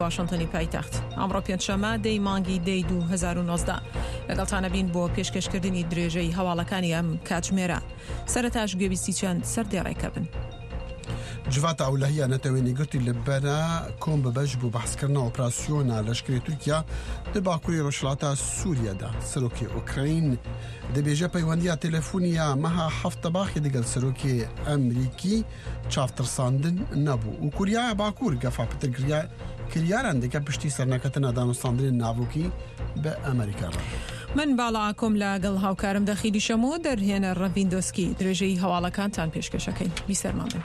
واشنطنی پایتەخت ئەمڕۆ پێنجشەممە دەی مانگی دەی 2019 لەگەڵتانە بین بۆ پێشکەشکردنی درێژەی هەواڵەکانی ئەم کاتژمێرە سەرەتاش گوێبیستی چەند سەردێڕێکە بن. جوات ئەولەهیە نەتەوێنی گرتی لەبەرە کۆم ببەش بوو بەحسکردنا ئۆپراسیۆنە لەشکری تورکیا لە باکووری ڕۆژهەڵاتە سووریەدا. سەرۆکی ئوکراین دەبێژە پەیوەندیە تەلەفۆنیە مەها هەفتە باخی دەگەڵ سەرۆکی ئەمریکی چافترساندن نەبوو و کوریایە باکوور گەفا پترگریا کریاران دەکە پشتی سەرنەکەتنە دانوستاندنی ناوۆکی بە ئەمریکا. من باڵا کۆم لەگەڵ هاوکارم دەخیلی شەمۆ دەرهێنە ڕەڤیندۆسکی درێژەی هەواڵەکانتان پێشکەشەکەین. بیسەرمان بن.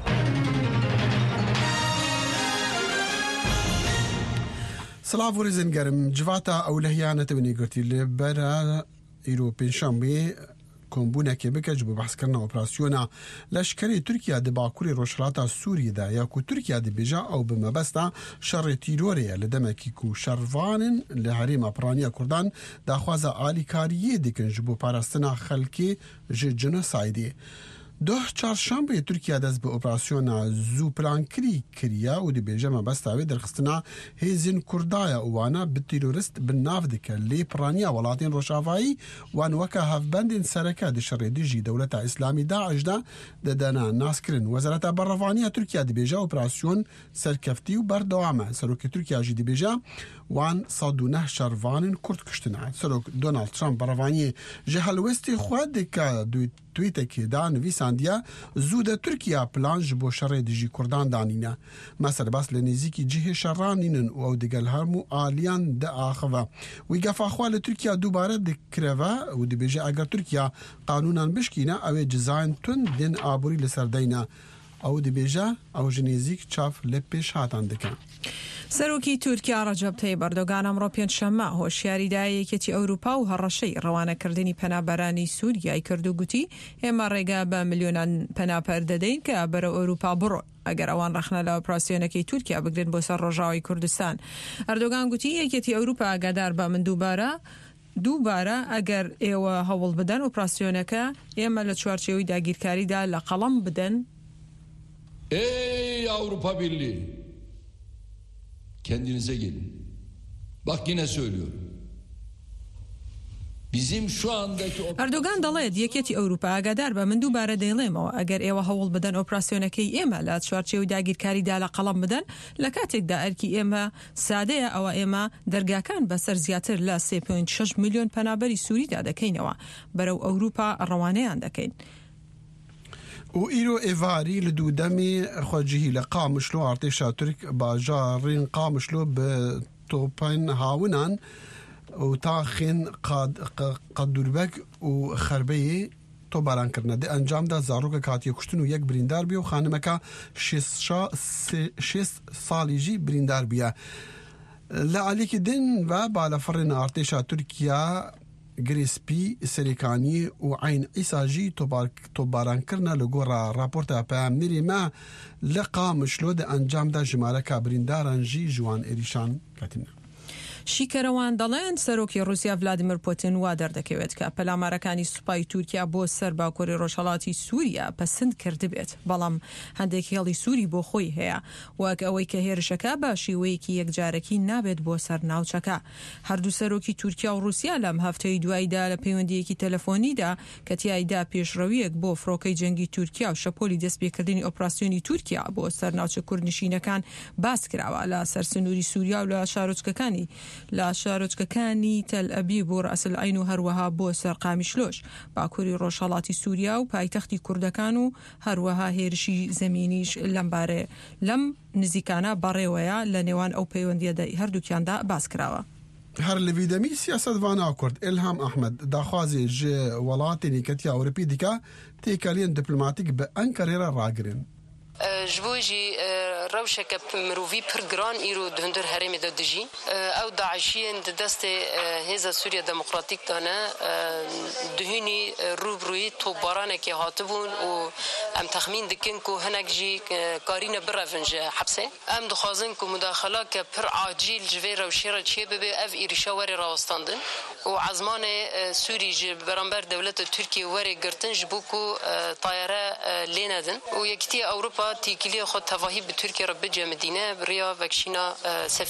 سلااف و ڕێزنگەرم جواتە ئەولەهیە نەتەوێنی گرتی لەبەرە ئیرۆ پێنجشەممێ کۆمبوونەکێ بکەج بۆ بەحسکردنا ئۆپراسیۆنە لەشکری تورکیا دە باکووری ڕۆژهەڵاتە سووریەدا یاکو تورکیا دەبێژە ئەو بمەبەستە شەڕێ تیرۆرەیە لە دەمێکی و شەڕڤانن لە هەرێمە پڕانیە کوردان داخوازە ئالیکاریە دەکەن ji بۆ پاراستنا خەلکێ ji جنۆسایدێ. دوه چهارشنبه تورکیا دەست بە ئۆپراسیۆنە زوو پلانکری کریە و دەبێژە مەبەستاوێ دەرخستنا هێزین کوردایە وانە بتیرۆریست بناف دکە لێ پڕانیە وڵاتین ڕۆژاوایی وان وەکە هەفبەندین سەرەکە دشەڕێ دژی دەولەتە ئیسلامی داعشدا دەدەنا ناسکردن. وەزارەتە بەڕەوانیە تورکیا دەبێژە ئۆپراسیۆن سەرکەفتی و بەردەوامە. سەرۆکی تورکیاژی دەبێژە وان 109 شەروانین کورد کشتنە. سەرۆک دۆناڵد ترامپ بەڕەوانی ji هەلوێستی خوا دکە تویتێکێدا نویساندیە زوودە تورکیا پلانژ بۆ شەڕێ دژی کوردان دانینە. مەسەر باس لە نێزیکی جیهێ شەڕانینن و ئەو دەگەل هەموو ئالیان دەئاخەوە. وی گەفاخوا لە تورکیا دووبارە دەکرەوە و دەبێژە ئەگەر تورکیا قانونان بشکینە ئەوێ جزاین تون دێن ئابووری لەسەردەینە. ئەو دەبێژە ئەو ژنێزیک چاف لە پێش هاتان دەکەن. سەرۆکی تورکیا ڕەجەب تەیب ئەردۆغان ئەمڕۆ پێنجشەممە هۆشیاریدا یەکێتی ئەوروپا و هەڕەشەی ڕەوانەکردنی پەنابەرانی سووریای کرد و گوتی ئێمە ڕێگا بە ملیۆنان پەناپەر دەدەین کە بەرەو ئەوروپا بڕۆن ئەگەر ئەوان ڕەخنە لە ئۆپراسیۆنەکەی تورکیا بگرن بۆ سەر ڕۆژاوی کوردستان. ئەردۆغان گوتی یەکێتی ئەوروپا ئاگادار بە من دووبارە ئەگەر ئێوە هەوڵ بدەن ئۆپراسیۆنەکە ئێمە لە çuarçeوی داگیرکاریدا لە قەڵەم بدەن. Ey Avrupa Birliği, kendinize gelin. Bak yine söylüyorum. Bizim şu andaki ئەردۆغان دەڵێت یەکێتی ئەوروپا ئاگادار بە من دووبارە دەیڵێمەوە ئەگەر ئێوە هەوڵ بدەن ئۆپراسیۆنەکەی ئێمە لە چوارچێوی داگیرکاریدا لە قەڵەم بدەن لە کاتێکدا ئەرکی ئێمە سادەیە ئەوە ئێمە دەرگاکان بەسەر زیاتر لە 3.6 میلیۆن پەنابەری سووریدا دەکەینەوە بەرەو ئەوروپا ڕەوانەیان دەکەین. و ئیرۆ ئێڤاری لە دوودەمی خۆجیهی لە قامشلۆ ئارتێشا تورک باژارین قامشلۆ بە تۆپەن هاونان و تاخێن قەدوربەک و خەربەیە تۆبارانکردنە دە ئەنجامدا زارۆکە کاتیە کوشتن و یەک بریندار بێ و خانمەکە 6 ساڵیژی بریندار بیە. لە علیکردن و بالەفڕێنە ئارتێشا تورکیا گرێسپی سەرێکانی و عین ئیساژی تۆبارانکردنە لە گۆڕە راپۆرتە پەیامنێرێمە لە قامشلۆ دە ئەنجامدا ژمارەکە بریندارانژی ژوان ئێریشان کاتینە. شیکەرەوان دەڵێن سەرۆکی رووسیا ڤلادیمیر پوتین وا دەردەکەوێت کە پەلامارەکانی سوپای تورکیا بۆ سەر باکووری ڕۆژهەڵاتی سووریا پەسەند کردبێت بەڵام هەندێک هێڵی سووری بۆ خۆی هەیە وەک ئەوەی کە هێرشەکە بە شێوەیەکی یەکجارەکی نابێت بۆ سەر ناوچەکە. هەردوو سەرۆکی تورکیا و رووسیا لەم هەفتەی دواییدا لە پەیوەندیەکی تەلەفۆنیدا کە تیایدا پێشڕەویەک بۆ فڕۆکەی جەنگی تورکیا و شەپۆلی دەستپێکردنی ئۆپراسیۆنی تورکیا بۆ سەر ناوچە کوردنشینەکان باس کراوە لە سەرسنووری سووریا و لە شارۆچکەکانی تەل ئەبیب بۆ ڕەسل عین و هەروەها بۆ سەر قامیشلۆش باکووری ڕۆژهەڵاتی سووریا و پایتەختی کوردەکان و هەروەها هێرشی زەمینیش لەم نزیکانە بەڕێوەیە لە نێوان ئەو پەیوەندیەدا هەردووکیاندا باس کراوە. هەر لە ویدەمی سیاسەتڤانا کورد ئێلهام ئەحمەد داخوازێ ژ وڵاتێنی کەتی ئەوروپی دیکە تێکەلێن دیپلۆماتیک بە ئەنکەرێرە ڕاگرن. جبوجي روشك مروفي برجران إيرو دهندر هرمي دجي أو داعشين دست هذا سوريا ديمقراطيك تانا دهني روبروي توبارانه كي هاتبون و ام تخمين دكن كو هناك جي كارينا برافنج حبسه ام دخازن كو مداخله كبر عاجل جوير وشيره تشي ببي اف ايرشاوري راوستاندن وعزمان سوري جي برامبر دولة تركيا وري قرتن جبوكو طياره لينادن ويكتي اوروبا تیکلی خود تواهی به ترکیه را بجه مدینه بریا وکشینا